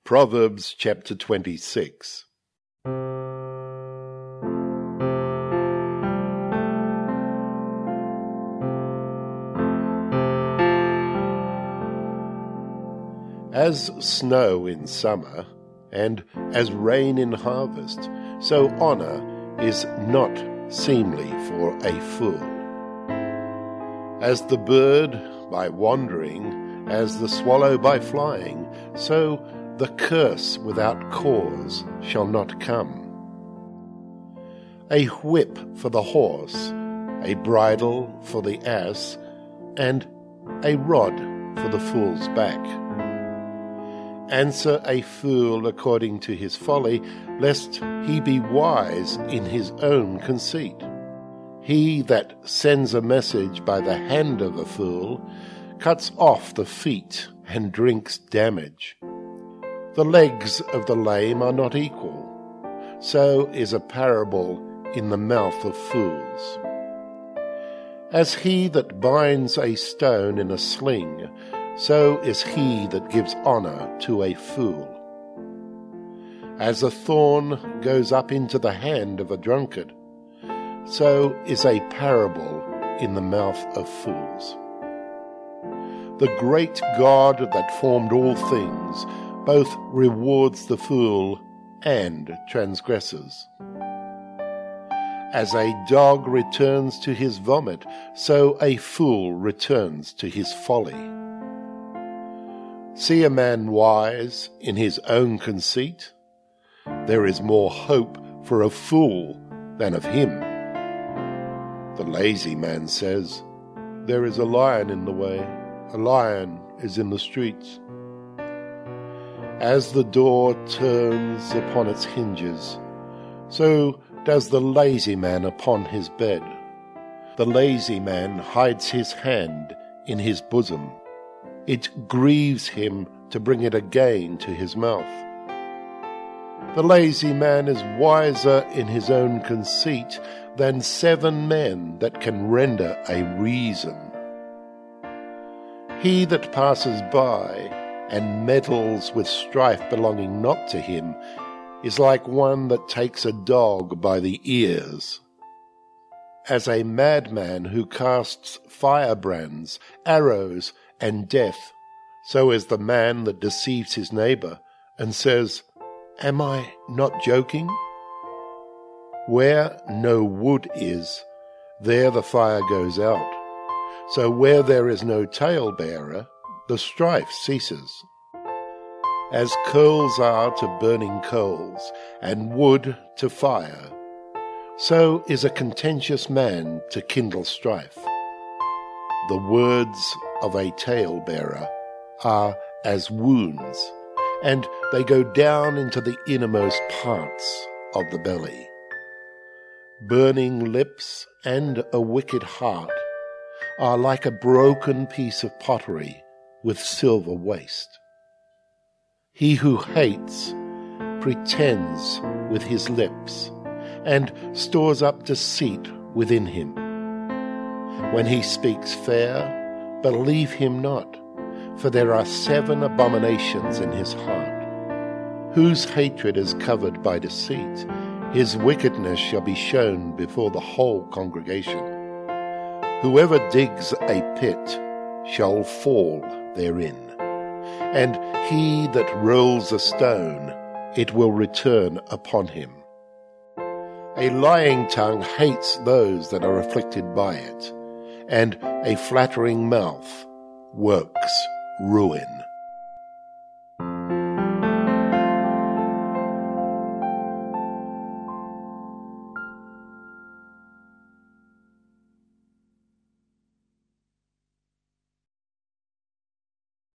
Proverbs chapter 26. As snow in summer, and as rain in harvest, so honour is not seemly for a fool. As the bird by wandering, as the swallow by flying, so the curse without cause shall not come. A whip for the horse, a bridle for the ass, and a rod for the fool's back. Answer a fool according to his folly, lest he be wise in his own conceit. He that sends a message by the hand of a fool cuts off the feet and drinks damage. The legs of the lame are not equal, so is a parable in the mouth of fools. As he that binds a stone in a sling, so is he that gives honour to a fool. As a thorn goes up into the hand of a drunkard, so is a parable in the mouth of fools. The great God that formed all things both rewards the fool and transgressors. As a dog returns to his vomit, so a fool returns to his folly. See a man wise in his own conceit? There is more hope for a fool than of him. The lazy man says, "There is a lion in the way, a lion is in the streets." As the door turns upon its hinges, so does the lazy man upon his bed. The lazy man hides his hand in his bosom. It grieves him to bring it again to his mouth. The lazy man is wiser in his own conceit than 7 men that can render a reason. He that passes by and meddles with strife belonging not to him is like one that takes a dog by the ears. As a madman who casts firebrands, arrows, and death, so is the man that deceives his neighbour and says, "Am I not joking?" Where no wood is, there the fire goes out. So where there is no talebearer, the strife ceases. As coals are to burning coals, and wood to fire, so is a contentious man to kindle strife. The words of a talebearer are as wounds, and they go down into the innermost parts of the belly. Burning lips and a wicked heart are like a broken piece of pottery with silver waste. He who hates pretends with his lips and stores up deceit within him. When he speaks fair, believe him not, for there are 7 abominations in his heart. Whose hatred is covered by deceit, his wickedness shall be shown before the whole congregation. Whoever digs a pit shall fall therein, and he that rolls a stone, it will return upon him. A lying tongue hates those that are afflicted by it, and a flattering mouth works ruin.